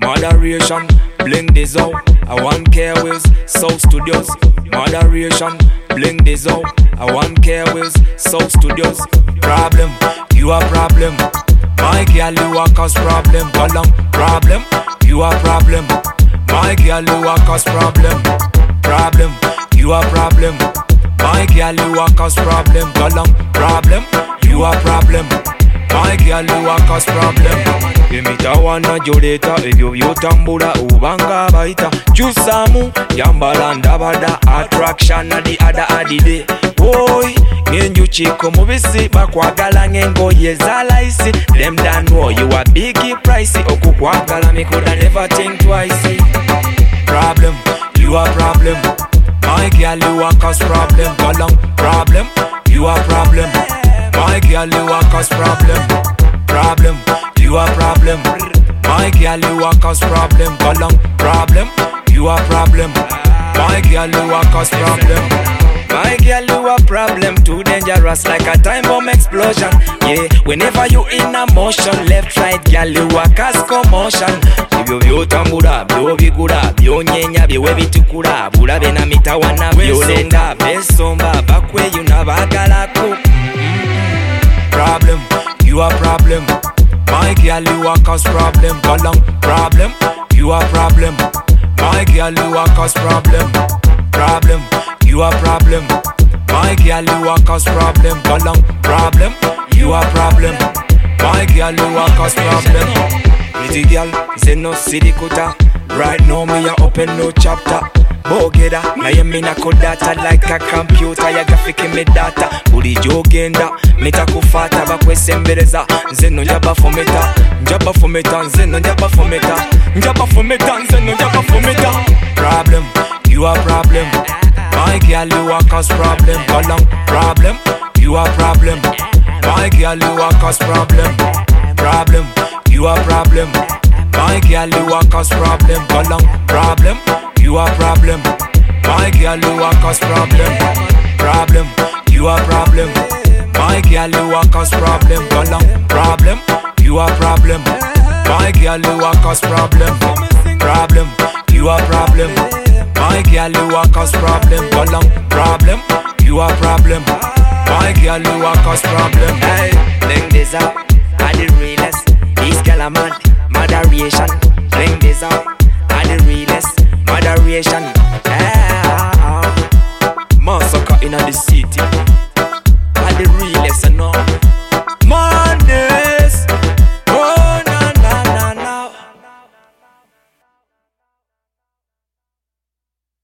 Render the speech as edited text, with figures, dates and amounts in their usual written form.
moderation. Bling this out. I want care wheels, South Studios. Moderation, bling this out. I want care wheels, South Studios. Problem, you a problem. My girl, you a cause problem. Go long, problem, you a problem. My girl, you a cause problem. Problem, you a problem. My girl, you a cause problem. Go long, problem, you a problem. My girl, you a cause problem. Imitawana joleta ebyo byotambula ubanga baita Chusamu yambala ndabada attraction na the other adide. Boy ngenjuchiko mubisi bakwagala ngengoye zalaisi. Them don't know you a biggie pricey. Okukwagala me coulda never think twice. Problem, you a problem. My girl, you a cause problem. Go long, problem, you a problem. My girl, you a cause problem. Problem, you a problem. My girl, you a cause problem. Go long, problem, you a problem. My girl, you a cause problem. My girl, you a problem. Too dangerous like a time bomb explosion. Yeah, whenever you in a motion, left, right, girl, you a cause commotion. Ibyo byotambula, byo bigula, byo nyenya, byewe bitukula. Bulabe na mitawana, byolenda, besomba, bakwe you nabagalako. Problem, you a problem. My girl, you a cause problem. Go long, problem, you a problem. My girl, you a cause problem. Problem, you a problem. My girl, you a cause problem. Go long, problem, you a problem. My girl, you a cause problem. Pretty girl, say no city kuta. Right now me a open no chapter. Bogeda, na yemina kodata like a computer. Ya grafiki me data. Buli jogenda, mita kufata bakwesembereza. Nzeno njaba fometa, njaba fometa. Nzeno njaba fometa, njaba fometa. Nzeno njaba fometa. Problem, you a problem. My girl, you a cause problem. Go long, problem, you a problem. My girl, you a cause problem. Problem, you a problem. My girl, you a cause problem. Go long, problem, you a problem. My girl, you a cause problem. Problem, you a problem. My girl, you a cause problem. Go long, problem, you a problem. My girl, you a cause problem. Problem, you a problem. My girl, you a cause problem. Go long, problem, you a problem. My girl, you a cause problem. Hey, bring this up, I the realest. This girl a mad, moderation. Bring this up, I the realest, moderation.